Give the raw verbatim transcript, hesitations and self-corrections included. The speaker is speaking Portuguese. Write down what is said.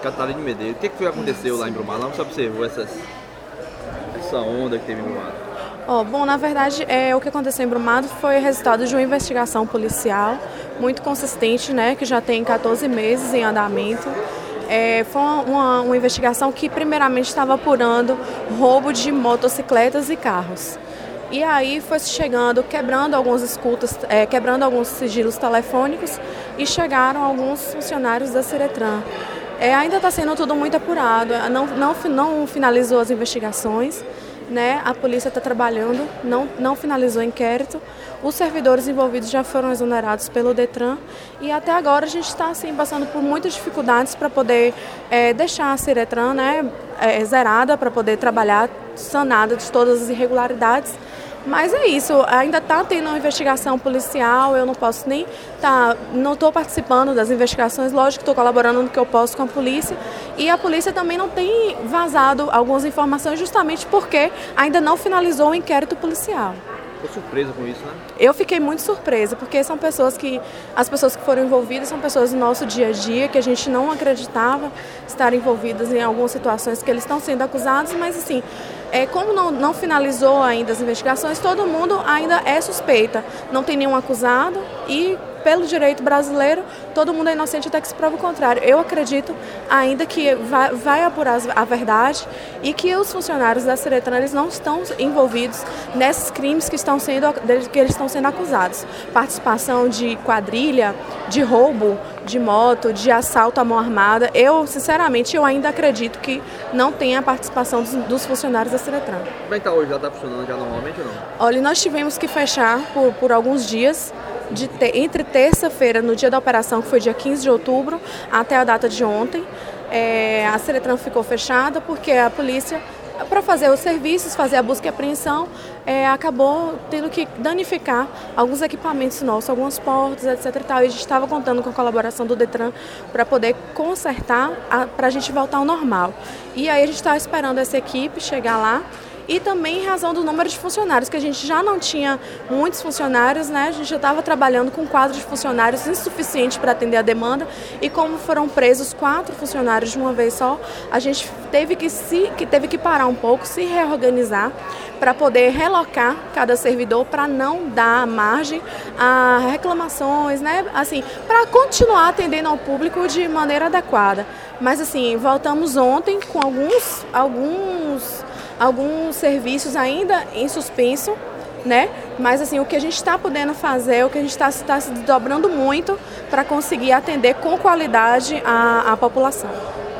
Catarina Medeiros. O que, que foi que aconteceu lá em Brumado? Você observou essas, essa onda que teve em Brumado? Oh, bom, na verdade, é, o que aconteceu em Brumado foi resultado de uma investigação policial muito consistente, né, que já tem quatorze meses em andamento. É, foi uma, uma, uma investigação que primeiramente estava apurando roubo de motocicletas e carros. E aí foi chegando, quebrando alguns escutas, é, quebrando alguns sigilos telefônicos e chegaram alguns funcionários da Ciretran. É, ainda está sendo tudo muito apurado, não, não, não finalizou as investigações, né? A polícia está trabalhando, não, não finalizou o inquérito, os servidores envolvidos já foram exonerados pelo Detran e até agora a gente está assim, passando por muitas dificuldades para poder é, deixar a Ciretran, né, é, zerada, para poder trabalhar sanada de todas as irregularidades. Mas é isso, ainda está tendo uma investigação policial, eu não posso nem tá, não estou participando das investigações, lógico que estou colaborando no que eu posso com a polícia e a polícia também não tem vazado algumas informações justamente porque ainda não finalizou o inquérito policial. Ficou surpresa com isso, né? Eu fiquei muito surpresa, porque são pessoas que, as pessoas que foram envolvidas são pessoas do nosso dia a dia, que a gente não acreditava estar envolvidas em algumas situações que eles estão sendo acusados, mas assim, é, como não, não finalizou ainda as investigações, todo mundo ainda é suspeita, não tem nenhum acusado e pelo direito brasileiro, todo mundo é inocente até que se prove o contrário. Eu acredito ainda que vai, vai apurar a verdade e que os funcionários da Ciretran eles não estão envolvidos nesses crimes que, estão sendo, que eles estão sendo acusados. Participação de quadrilha, de roubo de moto, de assalto à mão armada. Eu, sinceramente, eu ainda acredito que não tem a participação dos, dos funcionários da Ciretran. Como é que está hoje? Já está funcionando já normalmente ou não? Olha, nós tivemos que fechar por, por alguns dias, De te, entre terça-feira, no dia da operação, que foi dia quinze de outubro, até a data de ontem. É, a Ciretran ficou fechada porque a polícia, para fazer os serviços, fazer a busca e apreensão, é, acabou tendo que danificar alguns equipamentos nossos, algumas portas, etc e tal. E a gente estava contando com a colaboração do Detran para poder consertar, para a gente voltar ao normal. E aí a gente estava esperando essa equipe chegar lá. E também em razão do número de funcionários, que a gente já não tinha muitos funcionários, né? A gente já estava trabalhando com um quadro de funcionários insuficiente para atender a demanda e como foram presos quatro funcionários de uma vez só, a gente teve que, se, que, teve que parar um pouco, se reorganizar para poder relocar cada servidor para não dar margem a reclamações, né? Assim, para continuar atendendo ao público de maneira adequada. Mas assim, voltamos ontem com alguns... alguns alguns serviços ainda em suspenso, né? Mas assim, o que a gente está podendo fazer, o que a gente está tá se dobrando muito para conseguir atender com qualidade a, a população.